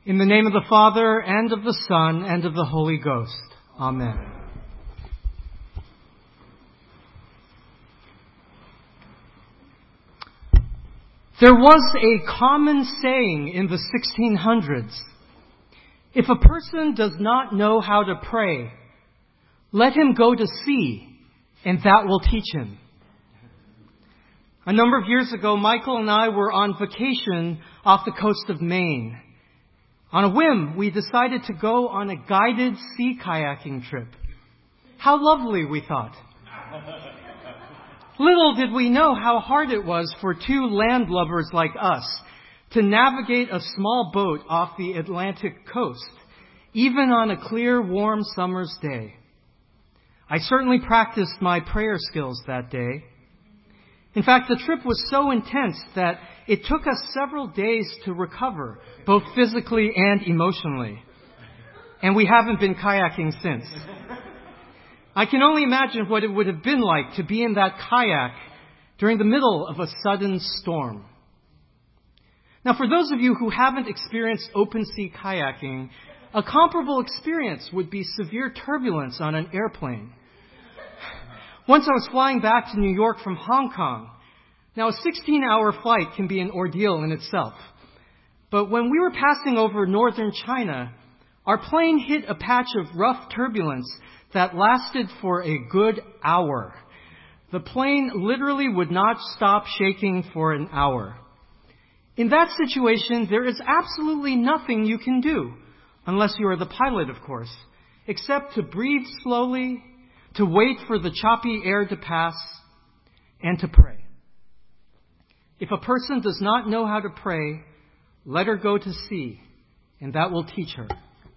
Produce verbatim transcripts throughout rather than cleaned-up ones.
In the name of the Father, and of the Son, and of the Holy Ghost. Amen. There was a common saying in the sixteen hundreds. If a person does not know how to pray, let him go to sea, and that will teach him. A number of years ago, Michael and I were on vacation off the coast of Maine. On a whim, we decided to go on a guided sea kayaking trip. How lovely, we thought. Little did we know how hard it was for two landlubbers like us to navigate a small boat off the Atlantic coast, even on a clear, warm summer's day. I certainly practiced my prayer skills that day. In fact, the trip was so intense that it took us several days to recover, both physically and emotionally. And we haven't been kayaking since. I can only imagine what it would have been like to be in that kayak during the middle of a sudden storm. Now, for those of you who haven't experienced open sea kayaking, a comparable experience would be severe turbulence on an airplane. Once I was flying back to New York from Hong Kong. Now, a sixteen-hour flight can be an ordeal in itself. But when we were passing over northern China, our plane hit a patch of rough turbulence that lasted for a good hour. The plane literally would not stop shaking for an hour. In that situation, there is absolutely nothing you can do, unless you are the pilot, of course, except to breathe slowly, to wait for the choppy air to pass, and to pray. If a person does not know how to pray, let her go to sea, and that will teach her.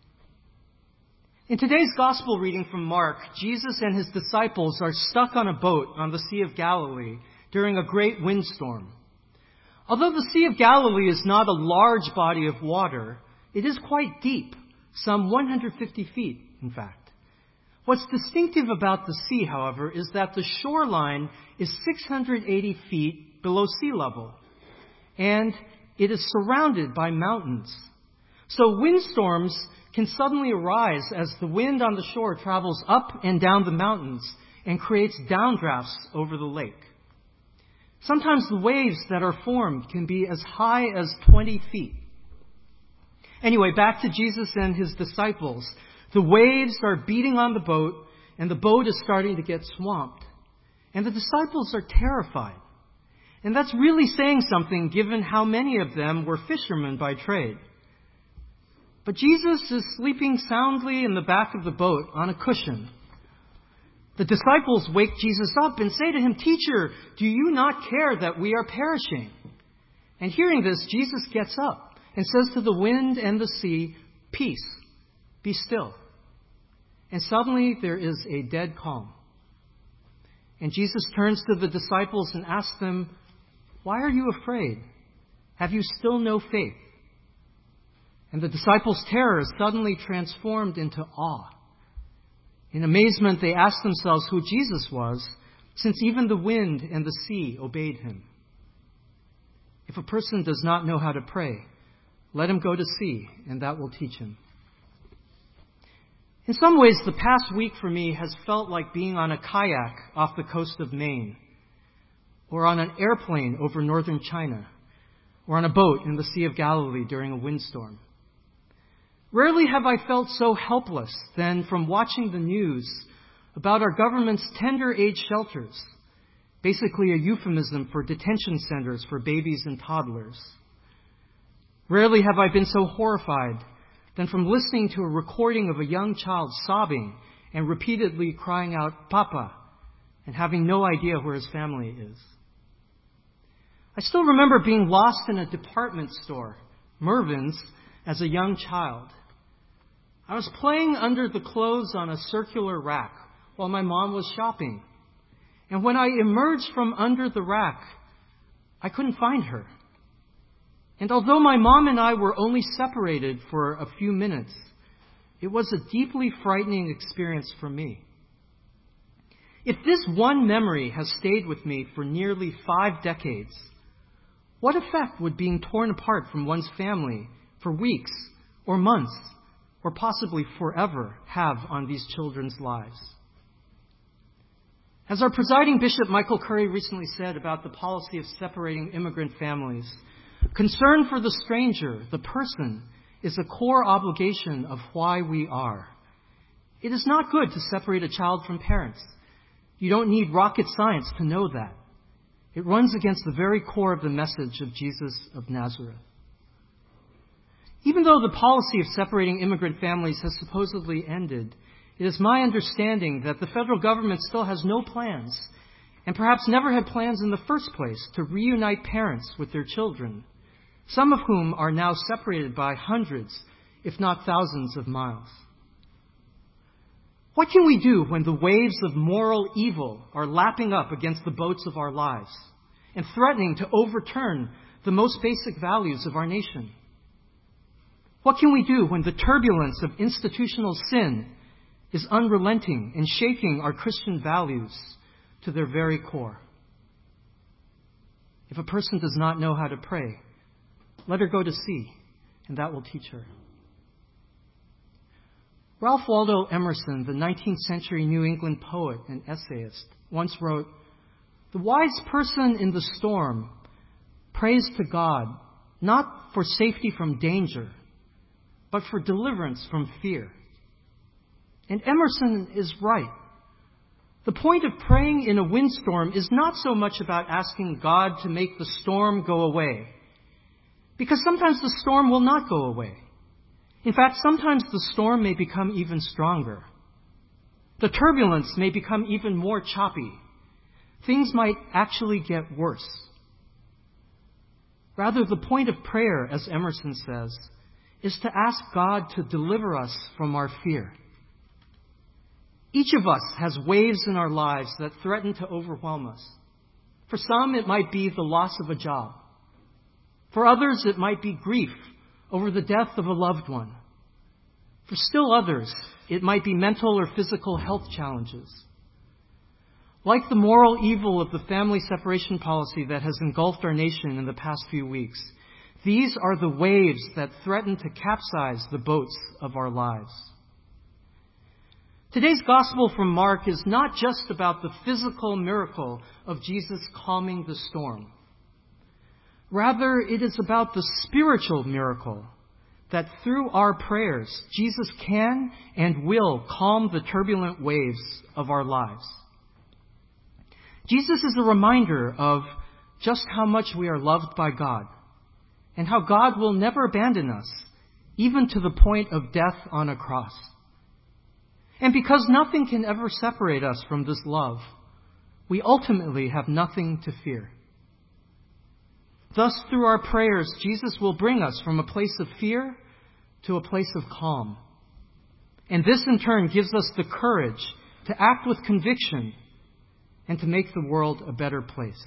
In today's gospel reading from Mark, Jesus and his disciples are stuck on a boat on the Sea of Galilee during a great windstorm. Although the Sea of Galilee is not a large body of water, it is quite deep, some one hundred fifty feet, in fact. What's distinctive about the sea, however, is that the shoreline is six hundred eighty feet below sea level, and it is surrounded by mountains. So windstorms can suddenly arise as the wind on the shore travels up and down the mountains and creates downdrafts over the lake. Sometimes the waves that are formed can be as high as twenty feet. Anyway, back to Jesus and his disciples. The waves are beating on the boat, and the boat is starting to get swamped. And the disciples are terrified. And that's really saying something, given how many of them were fishermen by trade. But Jesus is sleeping soundly in the back of the boat on a cushion. The disciples wake Jesus up and say to him, "Teacher, do you not care that we are perishing?" And hearing this, Jesus gets up and says to the wind and the sea, "Peace, be still." And suddenly there is a dead calm. And Jesus turns to the disciples and asks them, "Why are you afraid? Have you still no faith?" And the disciples' terror is suddenly transformed into awe. In amazement, they ask themselves who Jesus was, since even the wind and the sea obeyed him. If a person does not know how to pray, let him go to sea, and that will teach him. In some ways, the past week for me has felt like being on a kayak off the coast of Maine, or on an airplane over northern China, or on a boat in the Sea of Galilee during a windstorm. Rarely have I felt so helpless than from watching the news about our government's tender age shelters, basically a euphemism for detention centers for babies and toddlers. Rarely have I been so horrified than from listening to a recording of a young child sobbing and repeatedly crying out, "Papa," and having no idea where his family is. I still remember being lost in a department store, Mervyn's, as a young child. I was playing under the clothes on a circular rack while my mom was shopping. And when I emerged from under the rack, I couldn't find her. And although my mom and I were only separated for a few minutes, it was a deeply frightening experience for me. If this one memory has stayed with me for nearly five decades, what effect would being torn apart from one's family for weeks or months, or possibly forever have on these children's lives. As our presiding Bishop Michael Curry recently said about the policy of separating immigrant families, concern for the stranger, the person, is a core obligation of why we are. It is not good to separate a child from parents. You don't need rocket science to know that. It runs against the very core of the message of Jesus of Nazareth. Even though the policy of separating immigrant families has supposedly ended, it is my understanding that the federal government still has no plans, and perhaps never had plans in the first place, to reunite parents with their children, some of whom are now separated by hundreds, if not thousands of miles. What can we do when the waves of moral evil are lapping up against the boats of our lives and threatening to overturn the most basic values of our nation? What can we do when the turbulence of institutional sin is unrelenting and shaking our Christian values to their very core? If a person does not know how to pray, let her go to sea, and that will teach her. Ralph Waldo Emerson, the nineteenth century New England poet and essayist, once wrote, "The wise person in the storm prays to God not for safety from danger, but for deliverance from fear." And Emerson is right. The point of praying in a windstorm is not so much about asking God to make the storm go away, because sometimes the storm will not go away. In fact, sometimes the storm may become even stronger. The turbulence may become even more choppy. Things might actually get worse. Rather, the point of prayer, as Emerson says, is to ask God to deliver us from our fear. Each of us has waves in our lives that threaten to overwhelm us. For some, it might be the loss of a job. For others, it might be grief over the death of a loved one. For still others, it might be mental or physical health challenges. Like the moral evil of the family separation policy that has engulfed our nation in the past few weeks, these are the waves that threaten to capsize the boats of our lives. Today's gospel from Mark is not just about the physical miracle of Jesus calming the storm. Rather, it is about the spiritual miracle that through our prayers, Jesus can and will calm the turbulent waves of our lives. Jesus is a reminder of just how much we are loved by God and how God will never abandon us, even to the point of death on a cross. And because nothing can ever separate us from this love, we ultimately have nothing to fear. Thus, through our prayers, Jesus will bring us from a place of fear to a place of calm. And this, in turn, gives us the courage to act with conviction and to make the world a better place.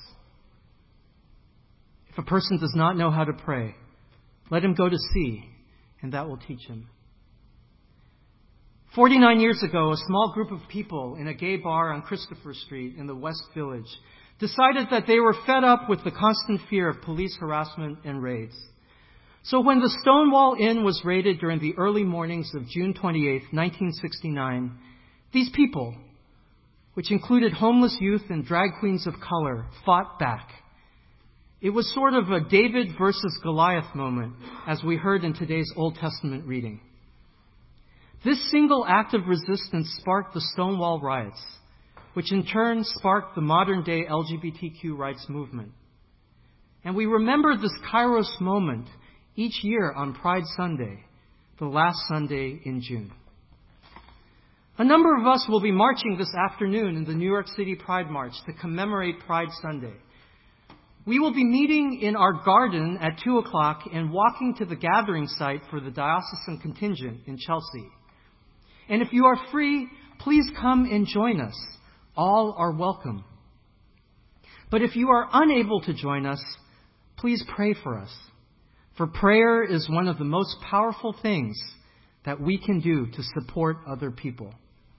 If a person does not know how to pray, let him go to sea, and that will teach him. Forty-nine years ago, a small group of people in a gay bar on Christopher Street in the West Village decided that they were fed up with the constant fear of police harassment and raids. So when the Stonewall Inn was raided during the early mornings of June twenty-eighth, nineteen sixty-nine, these people, which included homeless youth and drag queens of color, fought back. It was sort of a David versus Goliath moment, as we heard in today's Old Testament reading. This single act of resistance sparked the Stonewall riots, which in turn sparked the modern-day L G B T Q rights movement. And we remember this Kairos moment each year on Pride Sunday, the last Sunday in June. A number of us will be marching this afternoon in the New York City Pride March to commemorate Pride Sunday. We will be meeting in our garden at two o'clock and walking to the gathering site for the diocesan contingent in Chelsea. And if you are free, please come and join us. All are welcome. But if you are unable to join us, please pray for us. For prayer is one of the most powerful things that we can do to support other people.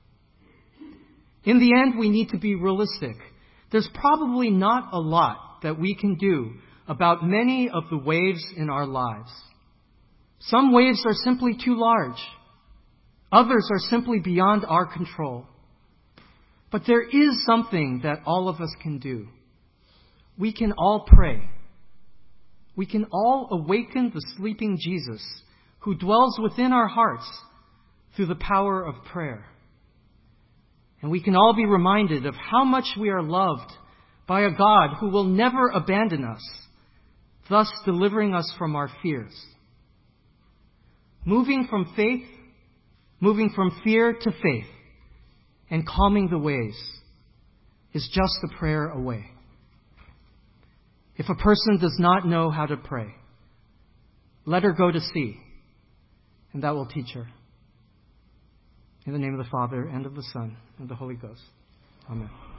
In the end, we need to be realistic. There's probably not a lot that we can do about many of the waves in our lives. Some waves are simply too large. Others are simply beyond our control. But there is something that all of us can do. We can all pray. We can all awaken the sleeping Jesus who dwells within our hearts through the power of prayer. And we can all be reminded of how much we are loved by a God who will never abandon us, thus delivering us from our fears. Moving from faith, moving from fear to faith, and calming the waves is just a prayer away. If a person does not know how to pray, let her go to sea, and that will teach her. In the name of the Father, and of the Son, and of the Holy Ghost. Amen.